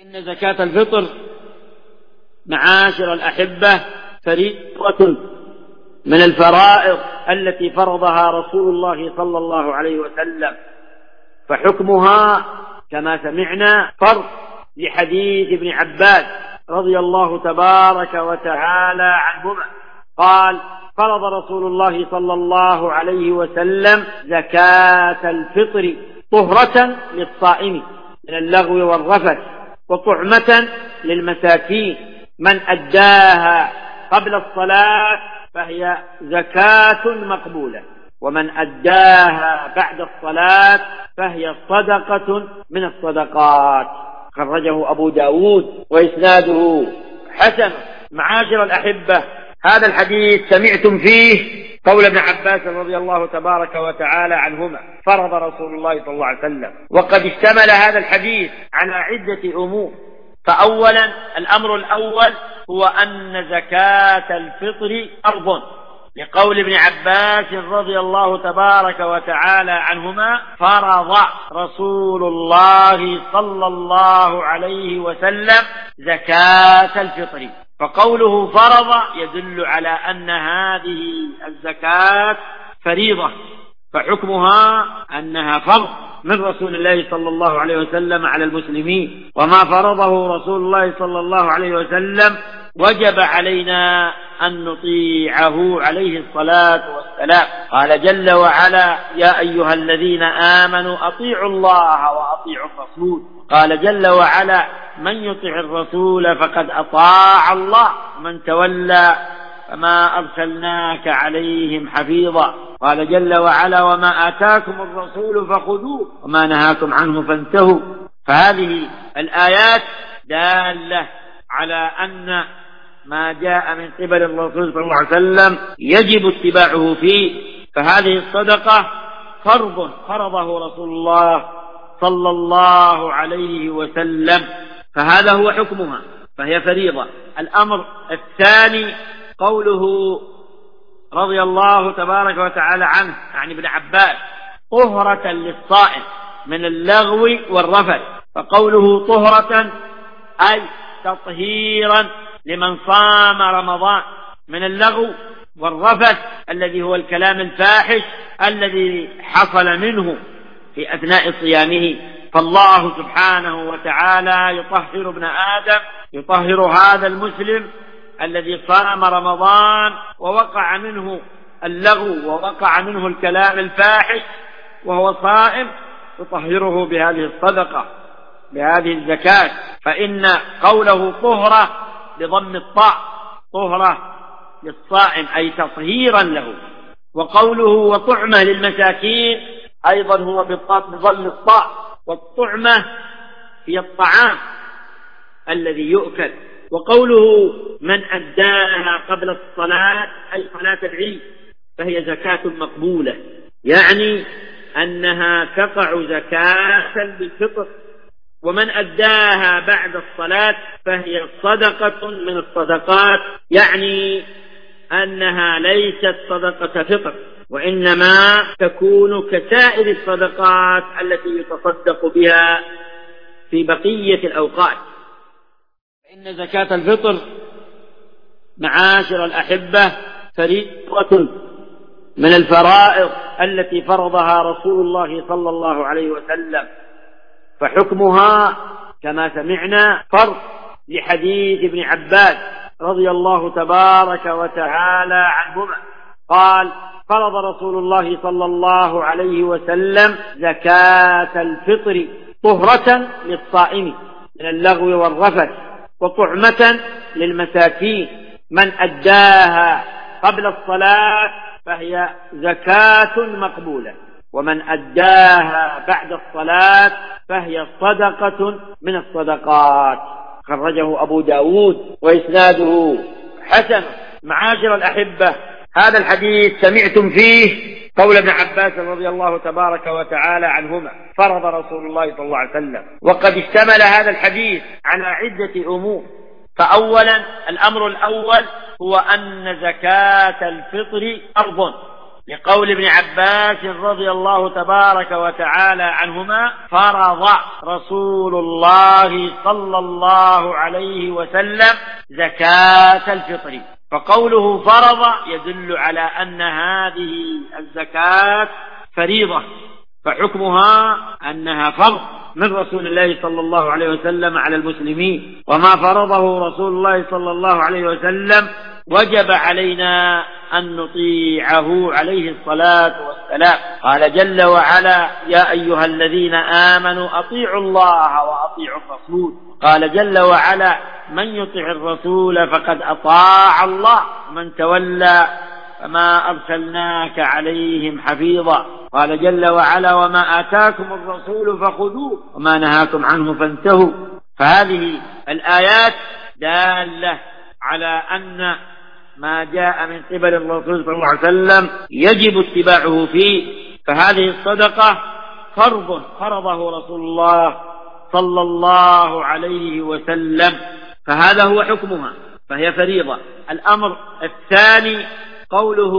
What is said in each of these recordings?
فإن زكاة الفطر معاشر الأحبة فريضة من الفرائض التي فرضها رسول الله صلى الله عليه وسلم، فحكمها كما سمعنا فرض لحديث ابن عباس رضي الله تبارك وتعالى عنهما قال: فرض رسول الله صلى الله عليه وسلم زكاة الفطر طهرة للصائم من اللغو والرفث وطعمة للمساكين، من أداها قبل الصلاة فهي زكاة مقبولة، ومن أداها بعد الصلاة فهي صدقة من الصدقات. خرجه أبو داود وإسناده حسن. معاشر الأحبة، هذا الحديث سمعتم فيه قول ابن عباس رضي الله تبارك وتعالى عنهما: فرض رسول الله صلى الله عليه وسلم. وقد اشتمل هذا الحديث على عدة أمور. فأولا، الأمر الأول هو أن زكاة الفطر فرض، لقول ابن عباس رضي الله تبارك وتعالى عنهما: فرض رسول الله صلى الله عليه وسلم زكاة الفطر. فقوله فرض يدل على أن هذه الزكاة فريضة، فحكمها أنها فرض من رسول الله صلى الله عليه وسلم على المسلمين، وما فرضه رسول الله صلى الله عليه وسلم وجب علينا أن نطيعه عليه الصلاة والسلام. قال جل وعلا: يا أيها الذين آمنوا أطيعوا الله وأطيعوا الرسول. قال جل وعلا: من يطع الرسول فقد أطاع الله، من تولى فما أرسلناك عليهم حفيظا. قال جل وعلا: وما آتاكم الرسول فخذوه وما نهاكم عنه فانتهوا. فهذه الآيات دالة على أن ما جاء من قبل الرسول صلى الله عليه وسلم يجب اتباعه فيه. فهذه الصدقة فرضه رسول الله صلى الله عليه وسلم، فهذا هو حكمها، فهي فريضة. الأمر الثاني قوله رضي الله تبارك وتعالى عنه عن ابن عباس: طهرة للصائم من اللغو والرفث. فقوله طهرة أي تطهيرا لمن صام رمضان من اللغو والرفث الذي هو الكلام الفاحش الذي حصل منه في أثناء صيامه. فالله سبحانه وتعالى يطهر ابن آدم، يطهر هذا المسلم الذي صام رمضان ووقع منه اللغو ووقع منه الكلام الفاحش وهو صائم، يطهره بهذه الصدقة، بهذه الزكاة. فإن قوله طهرة بضم الطاء، طهرة للصائم أي تطهيرا له. وقوله وطعمة للمساكين أيضا هو بضم الطاء، والطعمة هي الطعام الذي يؤكل. وقوله من أداها قبل الصلاة أي صلاة العيد فهي زكاة مقبولة، يعني أنها تقع زكاة بالفطر. ومن أداها بعد الصلاة فهي صدقة من الصدقات، يعني أنها ليست صدقة فطر، وإنما تكون كسائر الصدقات التي يتصدق بها في بقية الأوقات. فإن زكاة الفطر معاشر الأحبة فريضة من الفرائض التي فرضها رسول الله صلى الله عليه وسلم، فحكمها كما سمعنا فرض لحديث ابن عباس رضي الله تبارك وتعالى عنهما قال: فرض رسول الله صلى الله عليه وسلم زكاة الفطر طهرة للصائم من اللغو والرفث وطعمة للمساكين، من أداها قبل الصلاة فهي زكاة مقبولة، ومن أداها بعد الصلاة فهي صدقة من الصدقات. خرجه أبو داود وإسناده حسن. معاشر الأحبة، هذا الحديث سمعتم فيه قول ابن عباس رضي الله تبارك وتعالى عنهما: فرض رسول الله صلى الله عليه وسلم. وقد اشتمل هذا الحديث على عدة أمور. فأولا، الأمر الأول هو أن زكاة الفطر فرض، لقول ابن عباس رضي الله تبارك وتعالى عنهما: فرض رسول الله صلى الله عليه وسلم زكاة الفطر. فقوله فرض يدل على أن هذه الزكاة فريضة، فحكمها أنها فرض من رسول الله صلى الله عليه وسلم على المسلمين، وما فرضه رسول الله صلى الله عليه وسلم وجب علينا أن نطيعه عليه الصلاة والسلام. قال جل وعلا: يا أيها الذين آمنوا أطيعوا الله وأطيعوا الرسول. قال جل وعلا: من يطع الرسول فقد أطاع الله، من تولى فما أرسلناك عليهم حفيظا. قال جل وعلا: وما آتاكم الرسول فخذوه وما نهاكم عنه فانتهوا. فهذه الآيات دالة على أن ما جاء من قبل الرسول صلى الله عليه وسلم يجب اتباعه فيه. فهذه الصدقة فرضه رسول الله صلى الله عليه وسلم، فهذا هو حكمها، فهي فريضة. الأمر الثاني قوله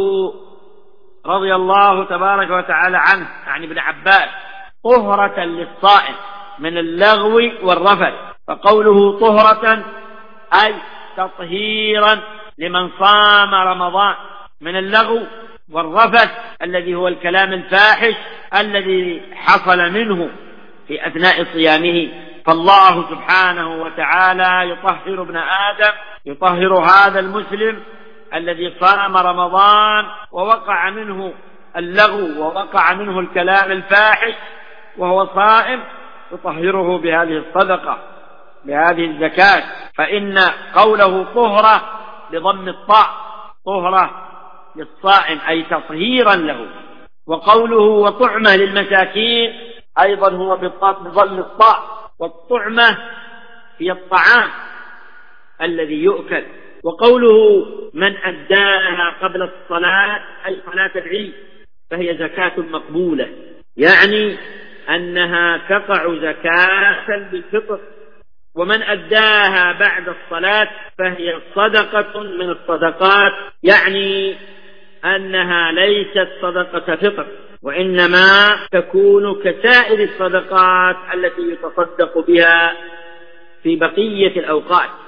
رضي الله تبارك وتعالى عنه عن ابن عباس: طهرة للصائم من اللغو والرفث. فقوله طهرة أي تطهيرا لمن صام رمضان من اللغو والرفث الذي هو الكلام الفاحش الذي حصل منه في أثناء صيامه. فالله سبحانه وتعالى يطهر ابن آدم، يطهر هذا المسلم الذي صام رمضان ووقع منه اللغو ووقع منه الكلام الفاحش وهو صائم، يطهره بهذه الصدقة، بهذه الزكاة. فإن قوله طهرة بضم الطاء، طهرة للصائم أي تطهيرا له. وقوله وطعمة للمساكين أيضا هو بضم الطاء، والطعمة هي الطعام الذي يؤكل. وقوله من أداها قبل الصلاة أي صلاة العيد فهي زكاة مقبولة، يعني أنها تقع زكاة بالفطر. ومن أداها بعد الصلاة فهي صدقة من الصدقات، يعني أنها ليست صدقة فطر، وإنما تكون كسائر الصدقات التي يتصدق بها في بقية الأوقات.